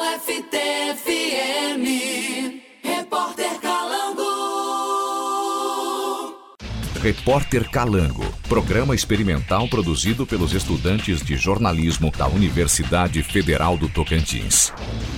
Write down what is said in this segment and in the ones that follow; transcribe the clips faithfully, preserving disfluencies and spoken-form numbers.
F T F M, Repórter Calango. Repórter Calango, programa experimental produzido pelos estudantes de jornalismo da Universidade Federal do Tocantins.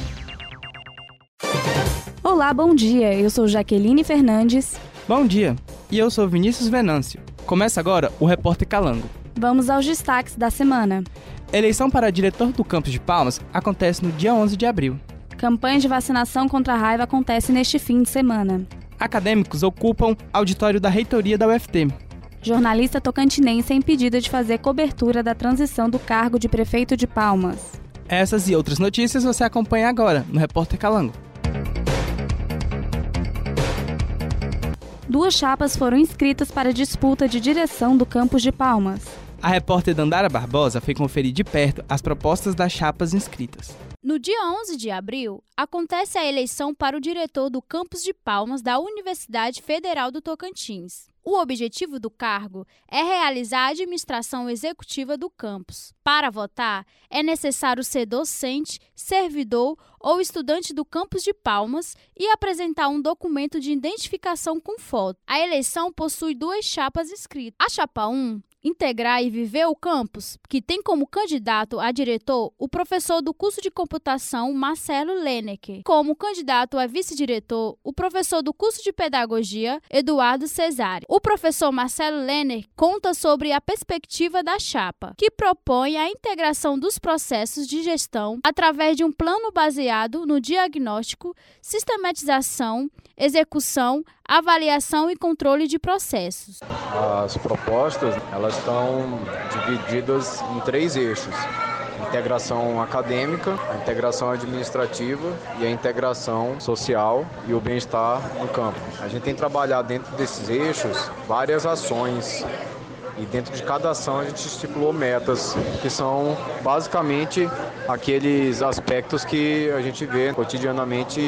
Olá, bom dia. Eu sou Jaqueline Fernandes. Bom dia. E eu sou Vinícius Venâncio. Começa agora o Repórter Calango. Vamos aos destaques da semana. Eleição para diretor do campus de Palmas acontece no dia onze de abril. Campanha de vacinação contra a raiva acontece neste fim de semana. Acadêmicos ocupam auditório da reitoria da U F T. Jornalista tocantinense é impedida de fazer cobertura da transição do cargo de prefeito de Palmas. Essas e outras notícias você acompanha agora no Repórter Calango. Duas chapas foram inscritas para a disputa de direção do campus de Palmas. A repórter Dandara Barbosa foi conferir de perto as propostas das chapas inscritas. No dia onze de abril, acontece a eleição para o diretor do campus de Palmas da Universidade Federal do Tocantins. O objetivo do cargo é realizar a administração executiva do campus. Para votar, é necessário ser docente, servidor ou estudante do campus de Palmas e apresentar um documento de identificação com foto. A eleição possui duas chapas inscritas. A chapa um, integrar e viver o campus, que tem como candidato a diretor o professor do curso de computação Marcelo Lenecker. Como candidato a vice-diretor, o professor do curso de pedagogia Eduardo Cesare. O professor Marcelo Lenecker conta sobre a perspectiva da chapa, que propõe a integração dos processos de gestão através de um plano baseado no diagnóstico, sistematização, execução, avaliação e controle de processos. As propostas, elas estão divididas em três eixos: a integração acadêmica, a integração administrativa e a integração social e o bem-estar no campo. A gente tem trabalhado dentro desses eixos várias ações. E dentro de cada ação a gente estipulou metas, que são basicamente aqueles aspectos que a gente vê cotidianamente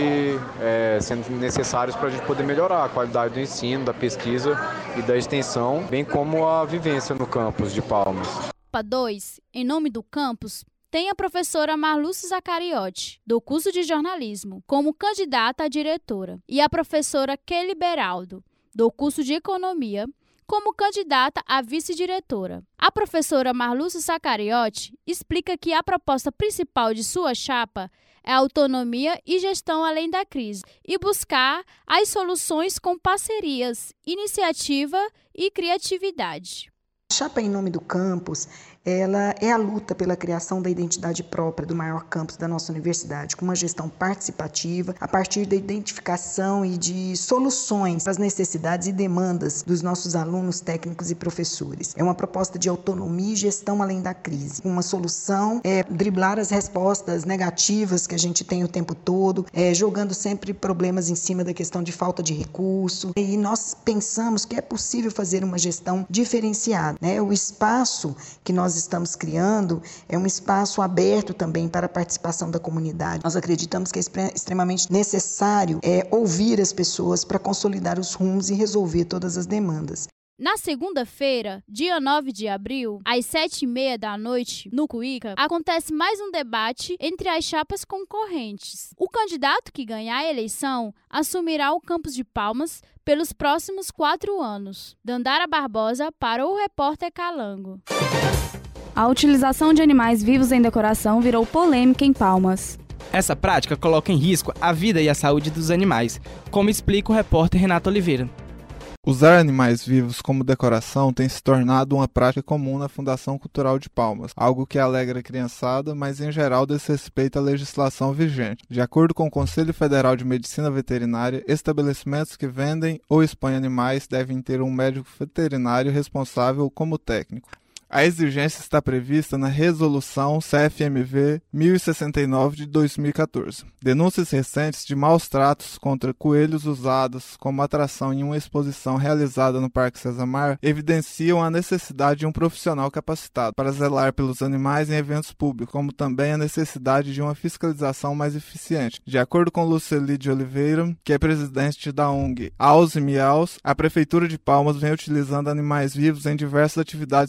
é, sendo necessários para a gente poder melhorar a qualidade do ensino, da pesquisa e da extensão, bem como a vivência no campus de Palmas. Chapa dois, em nome do campus, tem a professora Marluce Zacariotti, do curso de jornalismo, como candidata a diretora, e a professora Kelly Beraldo, do curso de economia, como candidata a vice-diretora. A professora Marluce Zacariotti explica que a proposta principal de sua chapa é autonomia e gestão além da crise e buscar as soluções com parcerias, iniciativa e criatividade. A chapa em nome do campus, ela é a luta pela criação da identidade própria do maior campus da nossa universidade, com uma gestão participativa, a partir da identificação e de soluções para as necessidades e demandas dos nossos alunos, técnicos e professores. É uma proposta de autonomia e gestão além da crise. Uma solução é driblar as respostas negativas que a gente tem o tempo todo, é, jogando sempre problemas em cima da questão de falta de recurso. E nós pensamos que é possível fazer uma gestão diferenciada, né? O espaço que nós estamos criando é um espaço aberto também para a participação da comunidade. Nós acreditamos que é extremamente necessário é, ouvir as pessoas para consolidar os rumos e resolver todas as demandas. Na segunda-feira, dia nove de abril, às sete e meia da noite, no Cuíca, acontece mais um debate entre as chapas concorrentes. O candidato que ganhar a eleição assumirá o campus de Palmas pelos próximos quatro anos. Dandara Barbosa para o Repórter Calango. A utilização de animais vivos em decoração virou polêmica em Palmas. Essa prática coloca em risco a vida e a saúde dos animais, como explica o repórter Renato Oliveira. Usar animais vivos como decoração tem se tornado uma prática comum na Fundação Cultural de Palmas, algo que alegra a criançada, mas em geral desrespeita a legislação vigente. De acordo com o Conselho Federal de Medicina Veterinária, estabelecimentos que vendem ou expõem animais devem ter um médico veterinário responsável como técnico. A exigência está prevista na Resolução C F M V mil e sessenta e nove de dois mil e catorze. Denúncias recentes de maus tratos contra coelhos usados como atração em uma exposição realizada no Parque Cesar evidenciam a necessidade de um profissional capacitado para zelar pelos animais em eventos públicos, como também a necessidade de uma fiscalização mais eficiente. De acordo com Luceli de Oliveira, que é presidente da O N G Aos e Miaus, a Prefeitura de Palmas vem utilizando animais vivos em diversas atividades festivas.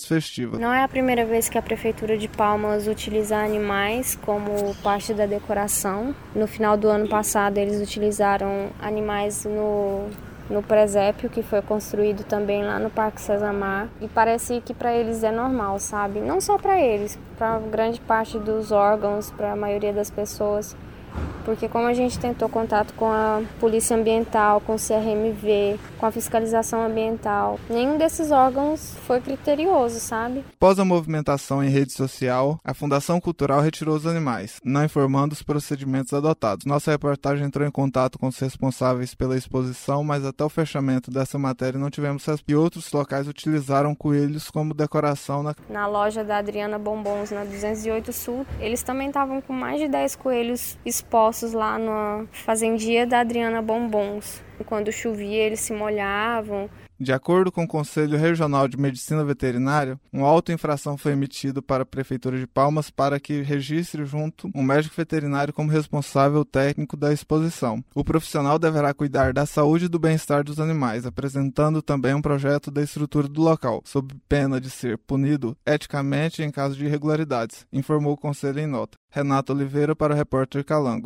iniciativa. Não é a primeira vez que a Prefeitura de Palmas utiliza animais como parte da decoração. No final do ano passado, eles utilizaram animais no... no presépio, que foi construído também lá no Parque Cezamar, e parece que para eles é normal, sabe? Não só para eles, para grande parte dos órgãos, para a maioria das pessoas, porque como a gente tentou contato com a Polícia Ambiental, com o C R M V, com a fiscalização ambiental, nenhum desses órgãos foi criterioso, sabe? Após a movimentação em rede social, a Fundação Cultural retirou os animais, não informando os procedimentos adotados. Nossa reportagem entrou em contato com os responsáveis pela exposição, mas até o fechamento dessa matéria não tivemos resposta. E outros locais utilizaram coelhos como decoração. Na, na loja da Adriana Bombons, na duzentos e oito Sul, eles também estavam com mais de dez coelhos expostos lá na fazendia da Adriana Bombons. Quando chovia, eles se molhavam. De acordo com o Conselho Regional de Medicina Veterinária, uma auto-infração foi emitido para a Prefeitura de Palmas para que registre junto um médico veterinário como responsável técnico da exposição. O profissional deverá cuidar da saúde e do bem-estar dos animais, apresentando também um projeto da estrutura do local, sob pena de ser punido eticamente em caso de irregularidades, informou o Conselho em nota. Renato Oliveira para o repórter Calango.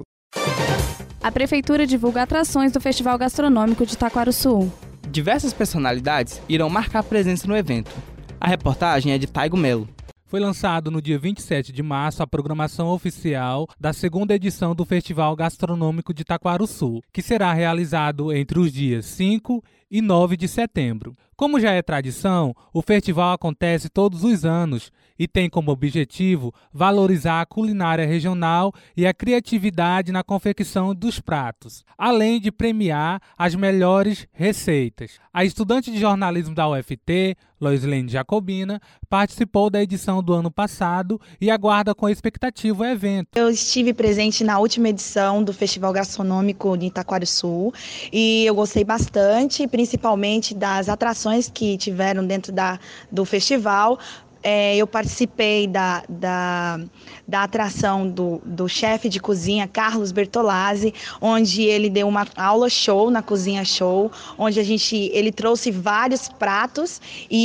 A Prefeitura divulga atrações do Festival Gastronômico de Taquarussu. Diversas personalidades irão marcar presença no evento. A reportagem é de Taigo Melo. Foi lançado no dia vinte e sete de março a programação oficial da segunda edição do Festival Gastronômico de Taquarussu, que será realizado entre os dias cinco e nove de setembro. Como já é tradição, o festival acontece todos os anos e tem como objetivo valorizar a culinária regional e a criatividade na confecção dos pratos, além de premiar as melhores receitas. A estudante de jornalismo da U F T, Loislene Jacobina, participou da edição do ano passado e aguarda com expectativa o evento. Eu estive presente na última edição do Festival Gastronômico de Taquarussu e eu gostei bastante, principalmente das atrações que tiveram dentro da, do festival. É, eu participei da, da, da atração do, do chefe de cozinha, Carlos Bertolazzi, onde ele deu uma aula show na Cozinha Show, onde a gente, ele trouxe vários pratos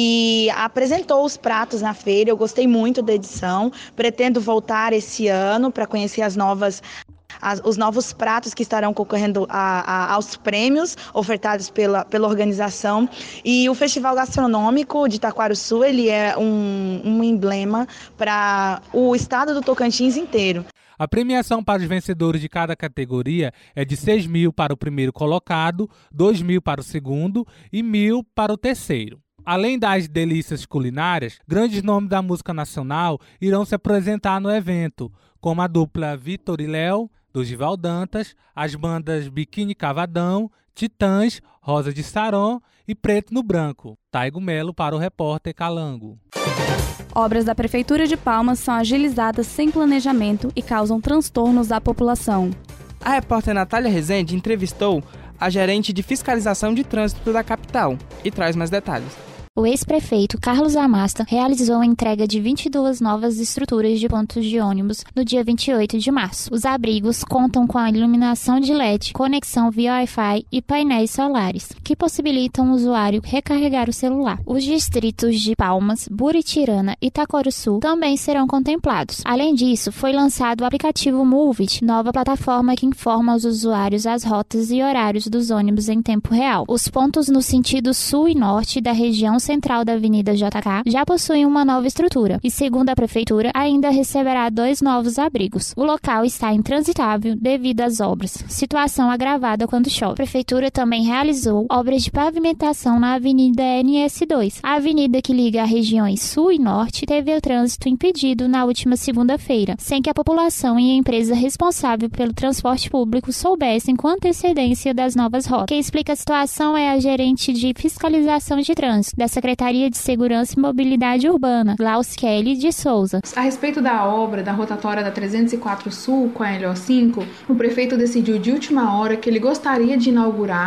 e apresentou os pratos na feira. Eu gostei muito da edição, pretendo voltar esse ano para conhecer as novas As, os novos pratos que estarão concorrendo a, a, aos prêmios ofertados pela, pela organização. E o Festival Gastronômico de Taquarussu, ele é um, um emblema para o estado do Tocantins inteiro. A premiação para os vencedores de cada categoria é de seis mil para o primeiro colocado, dois mil para o segundo e mil para o terceiro. Além das delícias culinárias, grandes nomes da música nacional irão se apresentar no evento, como a dupla Vitor e Léo, do Gival Dantas, as bandas Biquíni Cavadão, Titãs, Rosa de Saron e Preto no Branco. Taigo Melo para o repórter Calango. Obras da Prefeitura de Palmas são agilizadas sem planejamento e causam transtornos da população. A repórter Natália Rezende entrevistou a gerente de fiscalização de trânsito da capital e traz mais detalhes. O ex-prefeito Carlos Amasta realizou a entrega de vinte e duas novas estruturas de pontos de ônibus no dia vinte e oito de março. Os abrigos contam com a iluminação de L E D, conexão via Wi-Fi e painéis solares, que possibilitam o usuário recarregar o celular. Os distritos de Palmas, Buritirana e Taquarussu também serão contemplados. Além disso, foi lançado o aplicativo Movit, nova plataforma que informa aos usuários as rotas e horários dos ônibus em tempo real. Os pontos no sentido sul e norte da região central da Avenida J K já possuem uma nova estrutura e, segundo a Prefeitura, ainda receberá dois novos abrigos. O local está intransitável devido às obras, situação agravada quando chove. A Prefeitura também realizou obras de pavimentação na Avenida N S dois. A avenida que liga as regiões sul e norte teve o trânsito impedido na última segunda-feira, sem que a população e a empresa responsável pelo transporte público soubessem com antecedência das novas rotas. Quem explica a situação é a gerente de fiscalização de trânsito da Secretaria de Segurança e Mobilidade Urbana, Laus Kelly de Souza. A respeito da obra da rotatória da trezentos e quatro Sul com a L O cinco, o prefeito decidiu de última hora que ele gostaria de inaugurar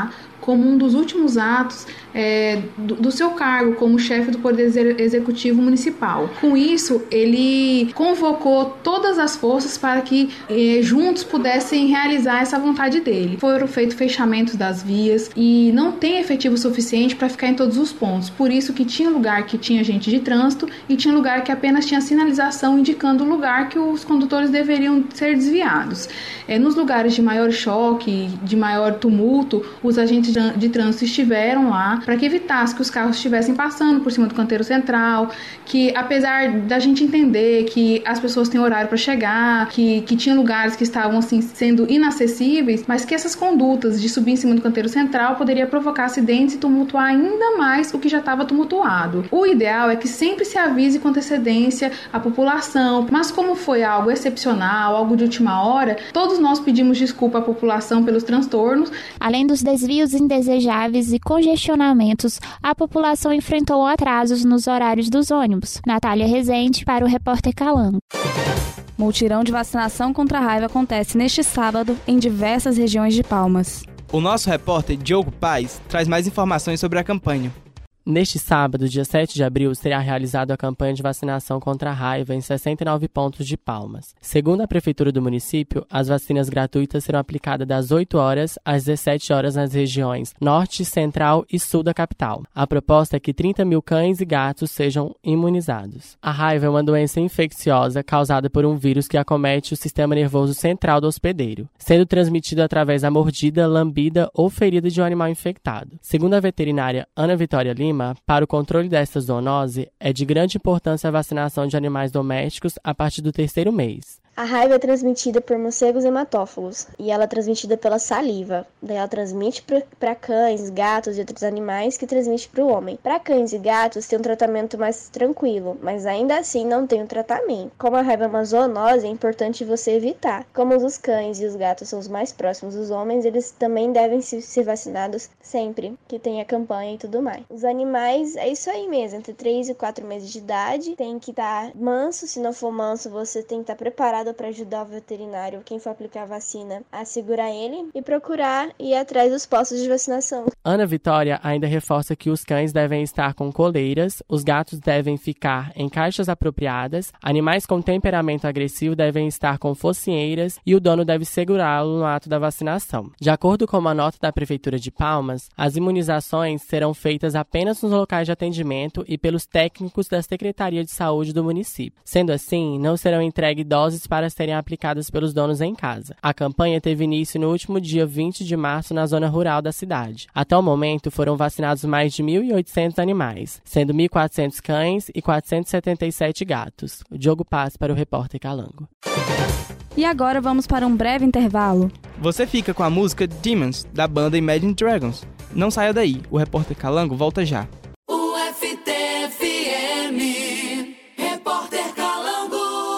como um dos últimos atos é, do, do seu cargo como chefe do Poder Executivo Municipal. Com isso, ele convocou todas as forças para que eh, juntos pudessem realizar essa vontade dele. Foram feitos fechamentos das vias e não tem efetivo suficiente para ficar em todos os pontos. Por isso que tinha lugar que tinha gente de trânsito e tinha lugar que apenas tinha sinalização indicando o lugar que os condutores deveriam ser desviados. É, nos lugares de maior choque, de maior tumulto, os agentes de trânsito estiveram lá para que evitasse que os carros estivessem passando por cima do canteiro central, que apesar da gente entender que as pessoas têm horário para chegar, que, que tinha lugares que estavam assim sendo inacessíveis, mas que essas condutas de subir em cima do canteiro central poderia provocar acidentes e tumultuar ainda mais o que já estava tumultuado. O ideal é que sempre se avise com antecedência a população, mas como foi algo excepcional, algo de última hora, todos nós pedimos desculpa à população pelos transtornos. Além dos desvios indesejáveis e congestionamentos, a população enfrentou atrasos nos horários dos ônibus. Natália Rezende para o Repórter Calango. Multirão de vacinação contra a raiva acontece neste sábado em diversas regiões de Palmas. O nosso repórter Diogo Paes traz mais informações sobre a campanha. Neste sábado, dia sete de abril, será realizada a campanha de vacinação contra a raiva em sessenta e nove pontos de Palmas. Segundo a Prefeitura do município, as vacinas gratuitas serão aplicadas das oito horas às dezessete horas nas regiões Norte, Central e Sul da capital. A proposta é que trinta mil cães e gatos sejam imunizados. A raiva é uma doença infecciosa causada por um vírus que acomete o sistema nervoso central do hospedeiro, sendo transmitido através da mordida, lambida ou ferida de um animal infectado. Segundo a veterinária Ana Vitória Lima, para o controle desta zoonose, é de grande importância a vacinação de animais domésticos a partir do terceiro mês. A raiva é transmitida por morcegos hematófagos e ela é transmitida pela saliva. Daí ela transmite para cães, gatos e outros animais que transmite para o homem. Para cães e gatos tem um tratamento mais tranquilo, mas ainda assim não tem um tratamento. Como a raiva é uma zoonose, é importante você evitar. Como os cães e os gatos são os mais próximos dos homens, eles também devem ser vacinados sempre que tem a campanha e tudo mais. Os animais, é isso aí mesmo, entre três e quatro meses de idade, tem que estar manso. Se não for manso, você tem que estar preparado para ajudar o veterinário, quem for aplicar a vacina, a segurar ele e procurar ir atrás dos postos de vacinação. Ana Vitória ainda reforça que os cães devem estar com coleiras, os gatos devem ficar em caixas apropriadas, animais com temperamento agressivo devem estar com focinheiras e o dono deve segurá-lo no ato da vacinação. De acordo com uma nota da Prefeitura de Palmas, as imunizações serão feitas apenas nos locais de atendimento e pelos técnicos da Secretaria de Saúde do município. Sendo assim, não serão entregues doses para serem aplicadas pelos donos em casa. A campanha teve início no último dia vinte de março na zona rural da cidade. Até o momento foram vacinados mais de mil e oitocentos animais, sendo mil e quatrocentos cães e quatrocentos e setenta e sete gatos. O Diogo Paz para o Repórter Calango. E agora vamos para um breve intervalo. Você fica com a música Demons, da banda Imagine Dragons. Não saia daí, o Repórter Calango volta já. U F T F M, Repórter Calango.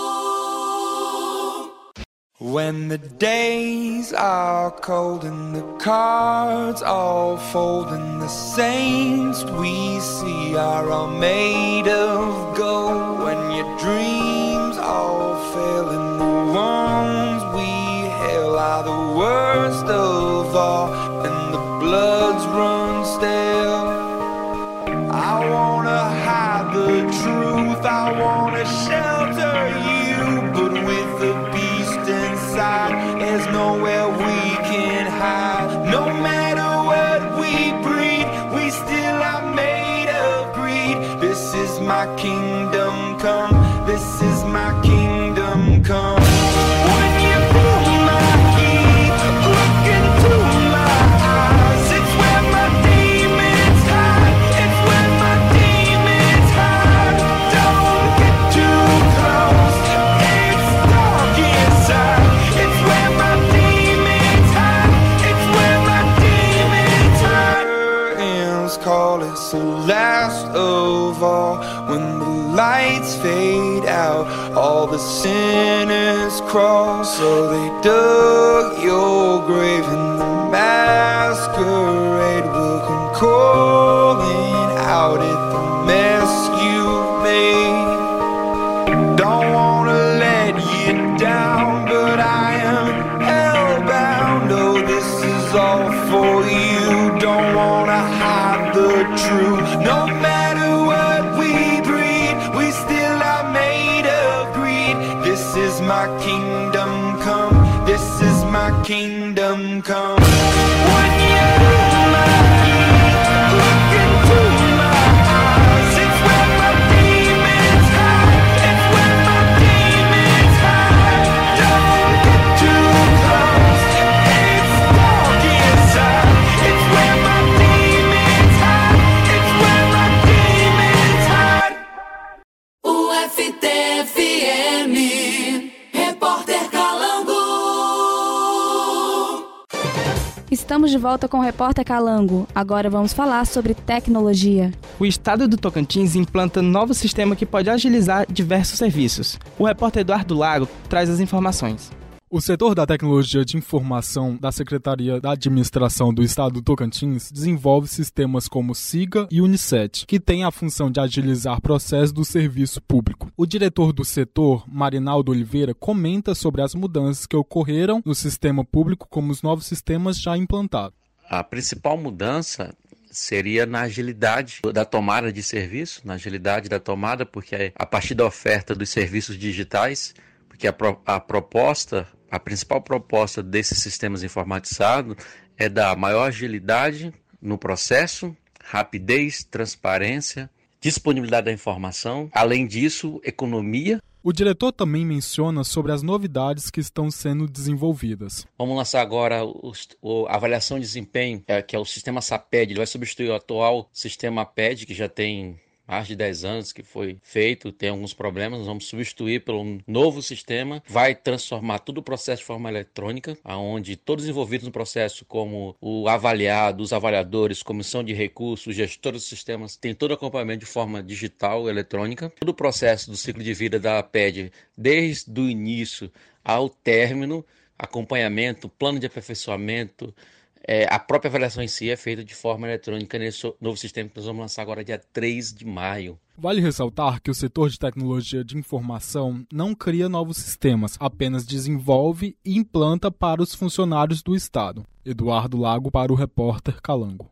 When the days are cold and the cards all fold and the saints we see are all made of gold, when your dreams all fail and the ones we hail are the worst of all and the bloods run stale, I wanna hide the truth, I wanna shelter you, but with the beast inside, there's nowhere we can hide. No matter what we breed, we still are made of greed. This is my kingdom come, this is my kingdom come. When you pull my key, look into my eyes, it's where my demons hide, it's where my demons hide. Don't get too close, it's dark inside, it's where my demons hide, it's where my demons hide. Curtains call, it's the last of all. When the lights fade out, all the sinners crawl. So they dug your grave and the masquerade will come calling out at the mess you made. Don't wanna let you down, but I am hellbound. Oh, this is all for you. Don't true. No matter what we breed, we still are made of greed. This is my kingdom come. This is my kingdom come. When you look into my eyes, it's where my demons hide. It's where my demons hide. Don't get too close. It's dark inside. It's where my demons hide. It's where my demons hide. U F T F M, Repórter Calango. Estamos de volta com o Repórter Calango. Agora vamos falar sobre tecnologia. O estado do Tocantins implanta novo sistema que pode agilizar diversos serviços. O repórter Eduardo Lago traz as informações. O setor da tecnologia de informação da Secretaria da Administração do Estado do Tocantins desenvolve sistemas como SIGA e Unicet, que têm a função de agilizar processos do serviço público. O diretor do setor, Marinaldo Oliveira, comenta sobre as mudanças que ocorreram no sistema público como os novos sistemas já implantados. A principal mudança seria na agilidade da tomada de serviço, na agilidade da tomada, porque a partir da oferta dos serviços digitais, porque a, pro, a proposta, a principal proposta desses sistemas informatizados é dar maior agilidade no processo, rapidez, transparência, disponibilidade da informação, além disso, economia. O diretor também menciona sobre as novidades que estão sendo desenvolvidas. Vamos lançar agora o, o, a avaliação de desempenho, é, que é o sistema SAPED. Ele vai substituir o atual sistema P E D, que já tem mais de dez anos que foi feito, tem alguns problemas. Nós vamos substituir pelo um novo sistema, vai transformar todo o processo de forma eletrônica, onde todos os envolvidos no processo, como o avaliado, os avaliadores, comissão de recursos, gestores dos sistemas, tem todo o acompanhamento de forma digital, eletrônica. Todo o processo do ciclo de vida da P E D, desde o início ao término, acompanhamento, plano de aperfeiçoamento, É, a própria avaliação em si é feita de forma eletrônica nesse novo sistema que nós vamos lançar agora dia três de maio. Vale ressaltar que o setor de tecnologia de informação não cria novos sistemas, apenas desenvolve e implanta para os funcionários do Estado. Eduardo Lago para o Repórter Calango.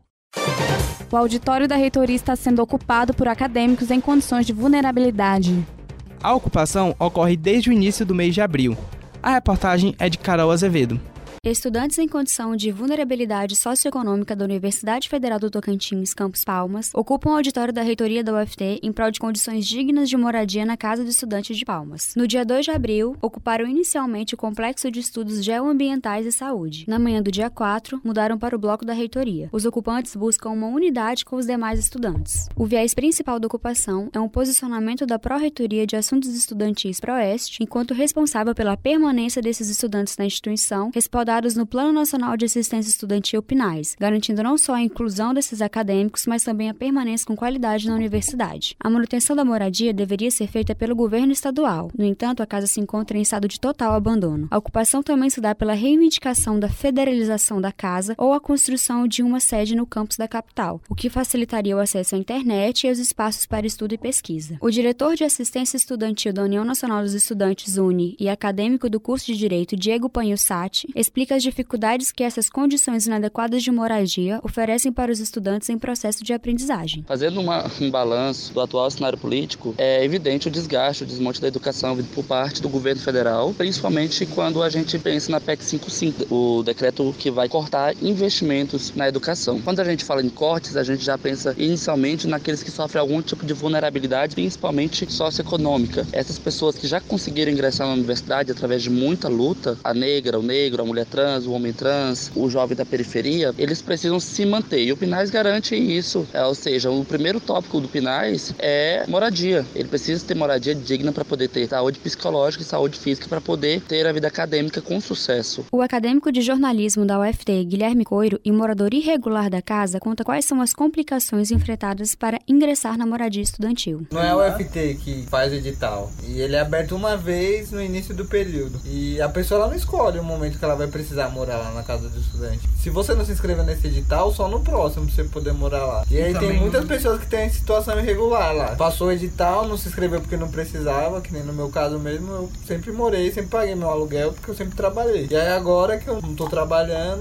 O auditório da reitoria está sendo ocupado por acadêmicos em condições de vulnerabilidade. A ocupação ocorre desde o início do mês de abril. A reportagem é de Carol Azevedo. Estudantes em condição de vulnerabilidade socioeconômica da Universidade Federal do Tocantins, Campus Palmas, ocupam o auditório da reitoria da U F T em prol de condições dignas de moradia na Casa do Estudante de Palmas. No dia dois de abril, ocuparam inicialmente o Complexo de Estudos Geoambientais e Saúde. Na manhã do dia quatro, mudaram para o bloco da reitoria. Os ocupantes buscam uma unidade com os demais estudantes. O viés principal da ocupação é um posicionamento da Pró-Reitoria de Assuntos Estudantis Proeste, enquanto responsável pela permanência desses estudantes na instituição, respaldada no Plano Nacional de Assistência Estudantil PNAES, garantindo não só a inclusão desses acadêmicos, mas também a permanência com qualidade na universidade. A manutenção da moradia deveria ser feita pelo governo estadual. No entanto, a casa se encontra em estado de total abandono. A ocupação também se dá pela reivindicação da federalização da casa ou a construção de uma sede no campus da capital, o que facilitaria o acesso à internet e aos espaços para estudo e pesquisa. O diretor de Assistência Estudantil da União Nacional dos Estudantes, U N E, e acadêmico do curso de Direito, Diego Panhussati, explica as dificuldades que essas condições inadequadas de moradia oferecem para os estudantes em processo de aprendizagem. Fazendo uma, um balanço do atual cenário político, é evidente o desgaste, o desmonte da educação por parte do governo federal, principalmente quando a gente pensa na P E C cinquenta e cinco, o decreto que vai cortar investimentos na educação. Quando a gente fala em cortes, a gente já pensa inicialmente naqueles que sofrem algum tipo de vulnerabilidade, principalmente socioeconômica. Essas pessoas que já conseguiram ingressar na universidade através de muita luta, a negra, o negro, a mulher trans, o homem trans, o jovem da periferia, eles precisam se manter. E o PNAES garante isso. É, ou seja, o primeiro tópico do PNAES é moradia. Ele precisa ter moradia digna para poder ter saúde psicológica e saúde física para poder ter a vida acadêmica com sucesso. O acadêmico de jornalismo da U F T, Guilherme Coiro, e morador irregular da casa, conta quais são as complicações enfrentadas para ingressar na moradia estudantil. Não é a U F T que faz o edital. E ele é aberto uma vez no início do período. E a pessoa ela não escolhe o momento que ela vai precisar morar lá na casa do estudante. Se você não se inscrever nesse edital, só no próximo você poder morar lá. E, e aí tem muitas não... pessoas que têm situação irregular lá. Passou o edital, não se inscreveu porque não precisava, que nem no meu caso mesmo, eu sempre morei, sempre paguei meu aluguel porque eu sempre trabalhei. E aí agora que eu não tô trabalhando,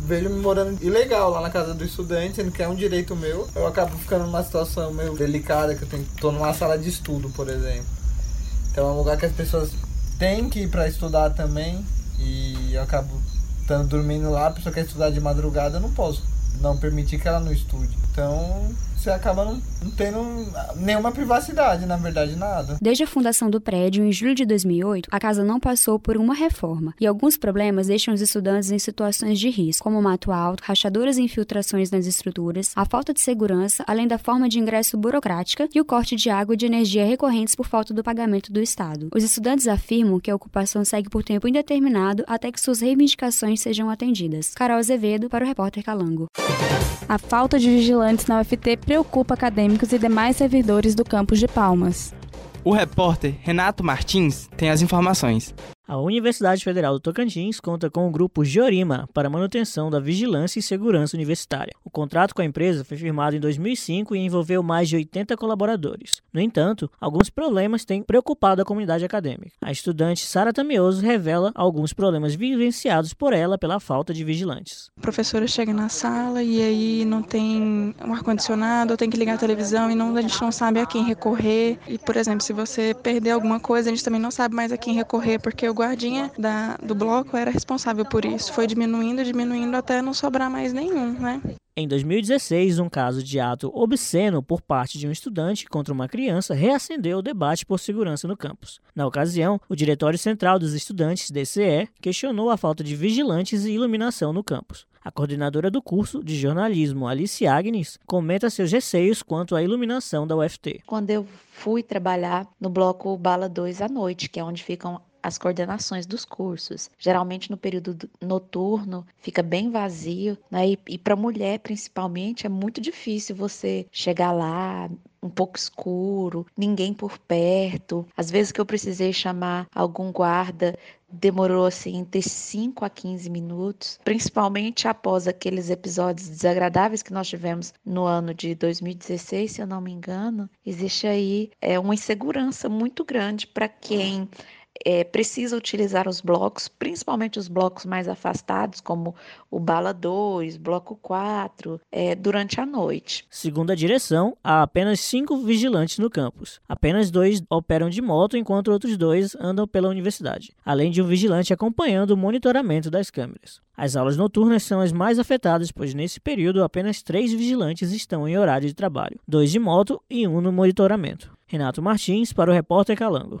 vejo me morando ilegal lá na casa do estudante, sendo que é um direito meu. Eu acabo ficando numa situação meio delicada, que eu tenho, tô numa sala de estudo, por exemplo. Então é um lugar que as pessoas têm que ir para estudar também, e eu acabo estando dormindo lá, a pessoa quer estudar de madrugada, eu não posso não permitir que ela não estude. Então você acaba não, não tendo nenhuma privacidade, na verdade, nada. Desde a fundação do prédio, em julho de dois mil e oito, a casa não passou por uma reforma, e alguns problemas deixam os estudantes em situações de risco, como mato alto, rachaduras e infiltrações nas estruturas, a falta de segurança, além da forma de ingresso burocrática e o corte de água e de energia recorrentes por falta do pagamento do Estado. Os estudantes afirmam que a ocupação segue por tempo indeterminado até que suas reivindicações sejam atendidas. Carol Azevedo, para o repórter Calango. A falta de vigilantes na U F T preocupa acadêmicos e demais servidores do campus de Palmas. O repórter Renato Martins tem as informações. A Universidade Federal do Tocantins conta com o grupo Georima para a manutenção da vigilância e segurança universitária. O contrato com a empresa foi firmado em dois mil e cinco e envolveu mais de oitenta colaboradores. No entanto, alguns problemas têm preocupado a comunidade acadêmica. A estudante Sara Tamioso revela alguns problemas vivenciados por ela pela falta de vigilantes. A professora chega na sala e aí não tem um ar-condicionado, tem que ligar a televisão e não, a gente não sabe a quem recorrer. E, por exemplo, se você perder alguma coisa, a gente também não sabe mais a quem recorrer, porque o guardinha da, do bloco era responsável por isso. Foi diminuindo, diminuindo até não sobrar mais nenhum, né? Em dois mil e dezesseis, um caso de ato obsceno por parte de um estudante contra uma criança reacendeu o debate por segurança no campus. Na ocasião, o Diretório Central dos Estudantes, D C E, questionou a falta de vigilantes e iluminação no campus. A coordenadora do curso de jornalismo, Alice Agnes, comenta seus receios quanto à iluminação da U F T. Quando eu fui trabalhar no bloco Bala dois à noite, que é onde ficam as coordenações dos cursos. Geralmente no período noturno fica bem vazio, né? E, e para mulher principalmente é muito difícil você chegar lá, um pouco escuro, ninguém por perto. Às vezes que eu precisei chamar algum guarda, demorou assim entre cinco a quinze minutos, principalmente após aqueles episódios desagradáveis que nós tivemos no ano de dois mil e dezesseis, se eu não me engano. Existe aí é, uma insegurança muito grande para quem É, precisa utilizar os blocos, principalmente os blocos mais afastados, como o Bala dois, Bloco quatro, é, durante a noite. Segundo a direção, há apenas cinco vigilantes no campus. Apenas dois operam de moto, enquanto outros dois andam pela universidade, além de um vigilante acompanhando o monitoramento das câmeras. As aulas noturnas são as mais afetadas, pois nesse período apenas três vigilantes estão em horário de trabalho, dois de moto e um no monitoramento. Renato Martins, para o repórter Calango.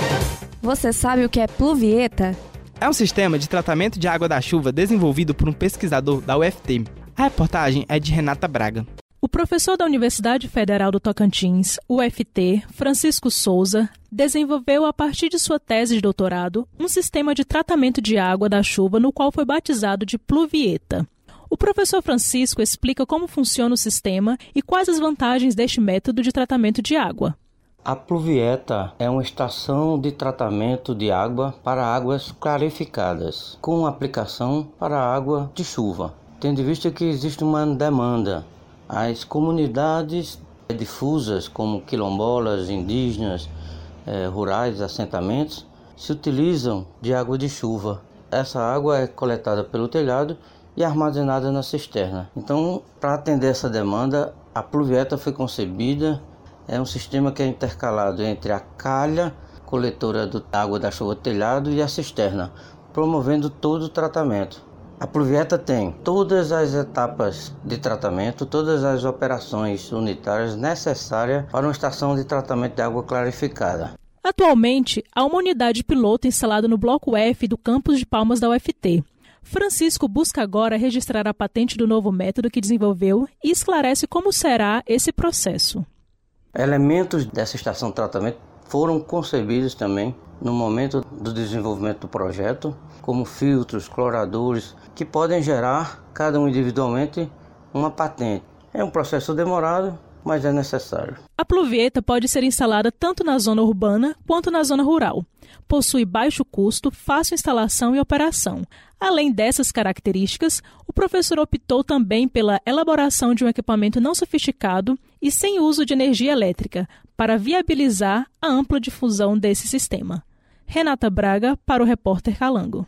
Você sabe o que é pluvieta? É um sistema de tratamento de água da chuva desenvolvido por um pesquisador da U F T. A reportagem é de Renata Braga. O professor da Universidade Federal do Tocantins, U F T, Francisco Souza, desenvolveu a partir de sua tese de doutorado um sistema de tratamento de água da chuva no qual foi batizado de pluvieta. O professor Francisco explica como funciona o sistema e quais as vantagens deste método de tratamento de água. A pluvieta é uma estação de tratamento de água para águas clarificadas, com aplicação para água de chuva. Tendo em vista que existe uma demanda, as comunidades difusas, como quilombolas, indígenas, eh, rurais, assentamentos, se utilizam de água de chuva. Essa água é coletada pelo telhado e armazenada na cisterna. Então, para atender essa demanda, a pluvieta foi concebida. É um sistema que é intercalado entre a calha, coletora da água da chuva do telhado, e a cisterna, promovendo todo o tratamento. A pluvieta tem todas as etapas de tratamento, todas as operações unitárias necessárias para uma estação de tratamento de água clarificada. Atualmente, há uma unidade piloto instalada no Bloco F do campus de Palmas da U F T. Francisco busca agora registrar a patente do novo método que desenvolveu e esclarece como será esse processo. Elementos dessa estação de tratamento foram concebidos também no momento do desenvolvimento do projeto, como filtros, cloradores, que podem gerar, cada um individualmente, uma patente. É um processo demorado, mas é necessário. A pluvieta pode ser instalada tanto na zona urbana quanto na zona rural. Possui baixo custo, fácil instalação e operação. Além dessas características, o professor optou também pela elaboração de um equipamento não sofisticado e sem uso de energia elétrica, para viabilizar a ampla difusão desse sistema. Renata Braga, para o repórter Calango.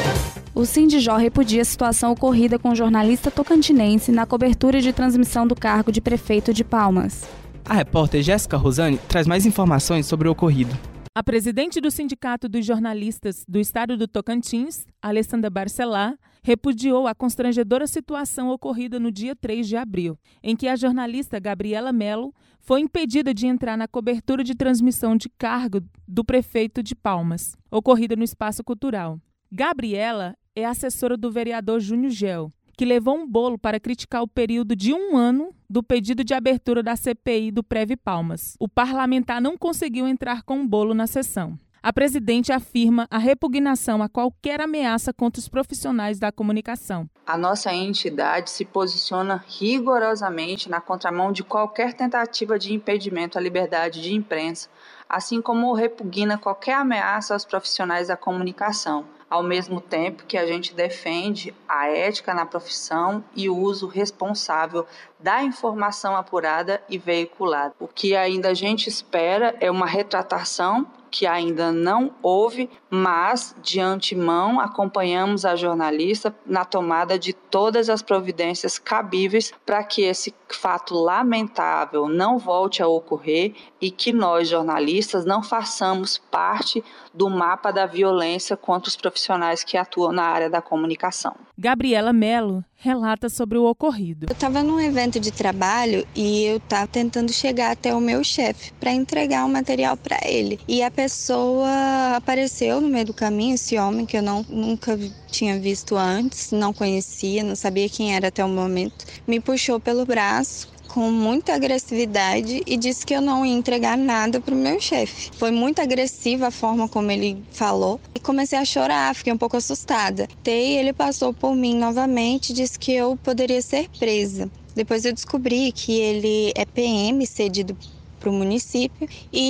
O Sindijó repudia a situação ocorrida com o jornalista tocantinense na cobertura de transmissão do cargo de prefeito de Palmas. A repórter Jéssica Rosani traz mais informações sobre o ocorrido. A presidente do Sindicato dos Jornalistas do Estado do Tocantins, Alessandra Barcelar, repudiou a constrangedora situação ocorrida no dia três de abril, em que a jornalista Gabriela Mello foi impedida de entrar na cobertura de transmissão de cargo do prefeito de Palmas, ocorrida no Espaço Cultural. Gabriela é assessora do vereador Júnior Gel, que levou um bolo para criticar o período de um ano do pedido de abertura da C P I do Prev Palmas. O parlamentar não conseguiu entrar com um bolo na sessão. A presidente afirma a repugnação a qualquer ameaça contra os profissionais da comunicação. A nossa entidade se posiciona rigorosamente na contramão de qualquer tentativa de impedimento à liberdade de imprensa, assim como repugna qualquer ameaça aos profissionais da comunicação, ao mesmo tempo que a gente defende a ética na profissão e o uso responsável da informação apurada e veiculada. O que ainda a gente espera é uma retratação que ainda não houve, mas de antemão acompanhamos a jornalista na tomada de todas as providências cabíveis para que esse fato lamentável não volte a ocorrer e que nós, jornalistas, não façamos parte do mapa da violência contra os profissionais que atuam na área da comunicação. Gabriela Mello relata sobre o ocorrido. Eu estava num evento de trabalho e eu estava tentando chegar até o meu chefe para entregar o material para ele. E a pessoa apareceu no meio do caminho, esse homem que eu não, nunca tinha visto antes, não conhecia, não sabia quem era até o momento, me puxou pelo braço com muita agressividade e disse que eu não ia entregar nada para o meu chefe. Foi muito agressiva a forma como ele falou e comecei a chorar, fiquei um pouco assustada. E ele passou por mim novamente e disse que eu poderia ser presa. Depois eu descobri que ele é P M cedido para o município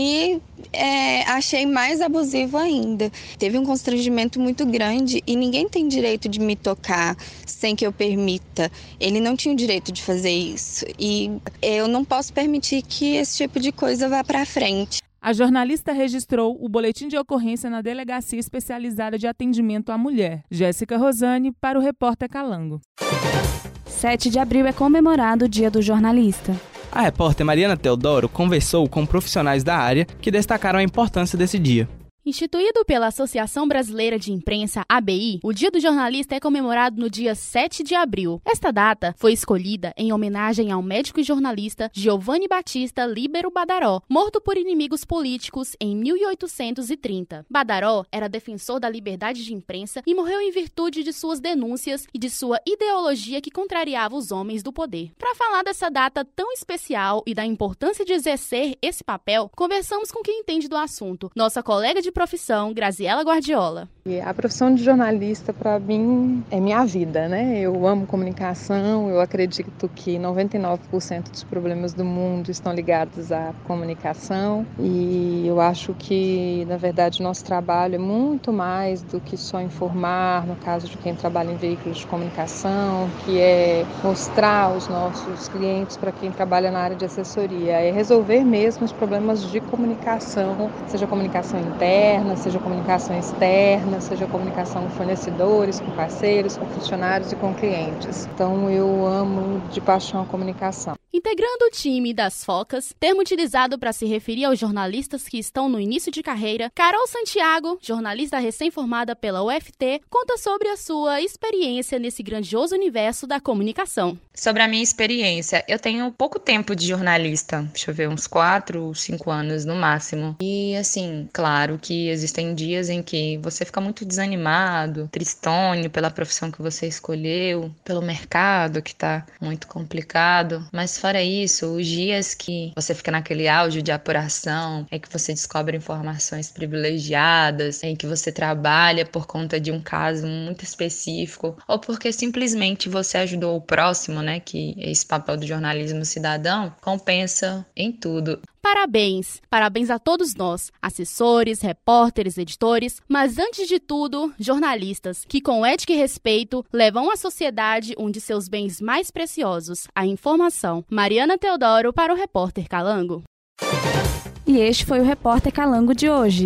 e é, achei mais abusivo ainda. Teve um constrangimento muito grande e ninguém tem direito de me tocar sem que eu permita. Ele não tinha o direito de fazer isso e eu não posso permitir que esse tipo de coisa vá para frente. A jornalista registrou o boletim de ocorrência na Delegacia Especializada de Atendimento à Mulher. Jéssica Rosani, para o repórter Calango. sete de abril é comemorado o Dia do Jornalista. A repórter Mariana Teodoro conversou com profissionais da área que destacaram a importância desse dia. Instituído pela Associação Brasileira de Imprensa, A B I, o Dia do Jornalista é comemorado no dia sete de abril. Esta data foi escolhida em homenagem ao médico e jornalista Giovanni Battista Líbero Badaró, morto por inimigos políticos em mil oitocentos e trinta. Badaró era defensor da liberdade de imprensa e morreu em virtude de suas denúncias e de sua ideologia que contrariava os homens do poder. Para falar dessa data tão especial e da importância de exercer esse papel, conversamos com quem entende do assunto, nossa colega de profissão, Graziela Guardiola. A profissão de jornalista, para mim, é minha vida, né? Eu amo comunicação, eu acredito que noventa e nove por cento dos problemas do mundo estão ligados à comunicação e eu acho que, na verdade, nosso trabalho é muito mais do que só informar, no caso de quem trabalha em veículos de comunicação, que é mostrar os nossos clientes para quem trabalha na área de assessoria, é resolver mesmo os problemas de comunicação, seja comunicação interna, seja comunicação externa, seja comunicação com fornecedores, com parceiros, com funcionários e com clientes. Então eu amo de paixão a comunicação. Integrando o time das Focas, termo utilizado para se referir aos jornalistas que estão no início de carreira, Carol Santiago, jornalista recém-formada pela U F T, conta sobre a sua experiência nesse grandioso universo da comunicação. Sobre a minha experiência, eu tenho pouco tempo de jornalista, deixa eu ver, uns quatro, cinco anos no máximo. E assim, claro que existem dias em que você fica muito desanimado, tristonho pela profissão que você escolheu, pelo mercado que tá muito complicado, mas fora isso, os dias que você fica naquele auge de apuração, em que você descobre informações privilegiadas, em que você trabalha por conta de um caso muito específico, ou porque simplesmente você ajudou o próximo, né, que é esse papel do jornalismo cidadão, compensa em tudo. Parabéns! Parabéns a todos nós, assessores, repórteres, editores, mas antes de tudo, jornalistas, que com ética e respeito levam à sociedade um de seus bens mais preciosos, a informação. Mariana Teodoro para o repórter Calango. E este foi o repórter Calango de hoje.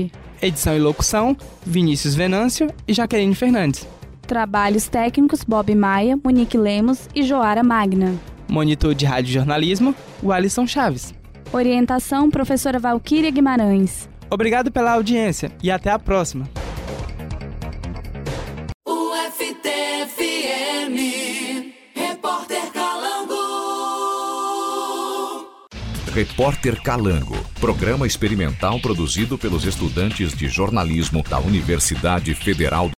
Edição e locução, Vinícius Venâncio e Jaqueline Fernandes. Trabalhos técnicos, Bob Maia, Monique Lemos e Joara Magna. Monitor de Rádio Jornalismo, Walisson Chaves. Orientação, professora Valquíria Guimarães. Obrigado pela audiência e até a próxima. U F T F M, Repórter Calango. Repórter Calango, programa experimental produzido pelos estudantes de jornalismo da Universidade Federal